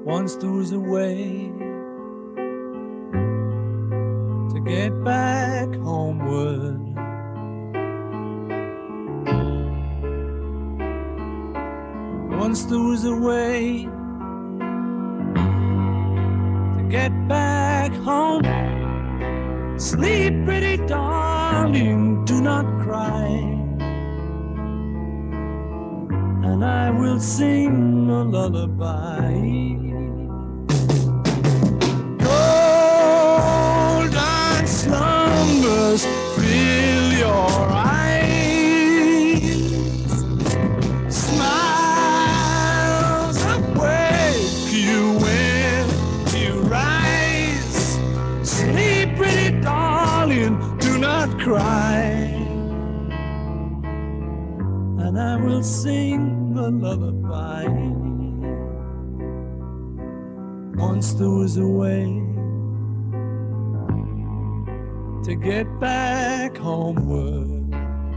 Once there was a way to get back homeward. Once there was a way to get back home. Sleep, pretty darling, do not cry, and I will sing a lullaby. Golden slumbers fill your eyes, smiles awake you when you rise. Sleep, pretty darling, do not cry, and I will sing a lullaby. Once there was a way to get back homeward.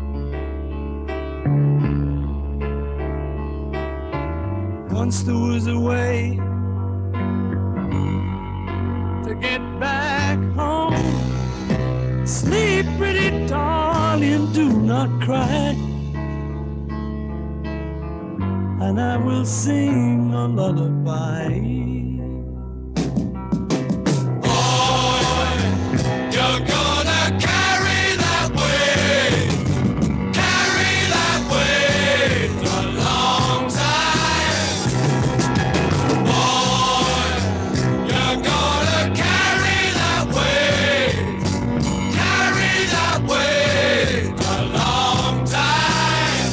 Once there was a way to get back home. Sleep, pretty darling, do not cry, and I will sing a lullaby. You're gonna carry that weight a long time. Boy, you're gonna carry that weight a long time.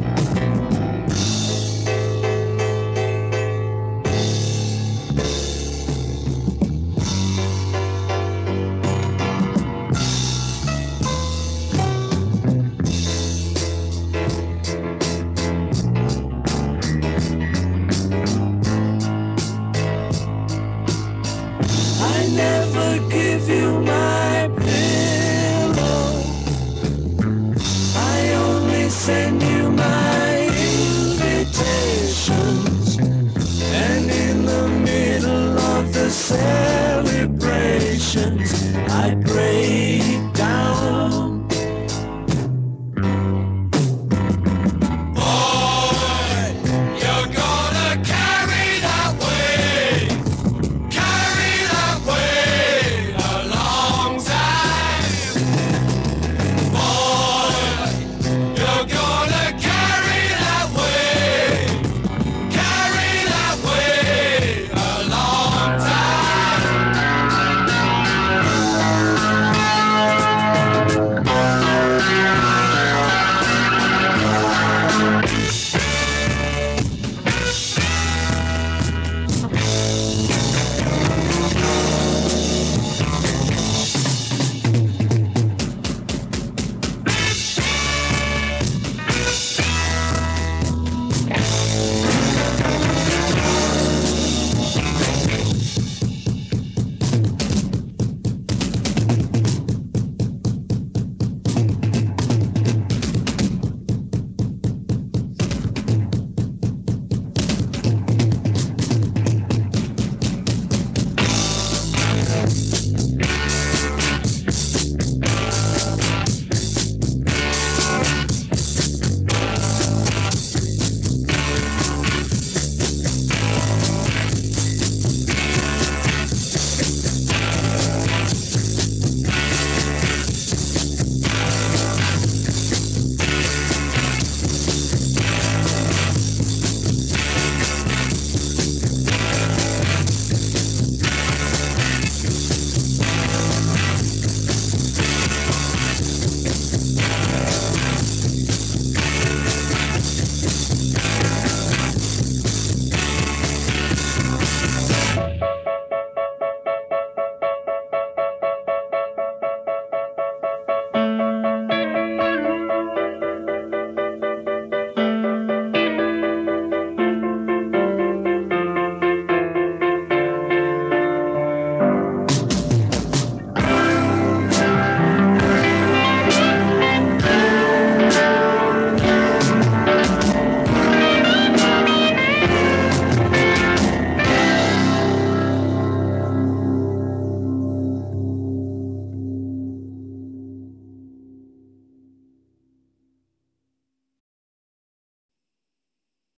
I never give you my pillow, I only send you my invitations, and in the middle of the celebrations I pray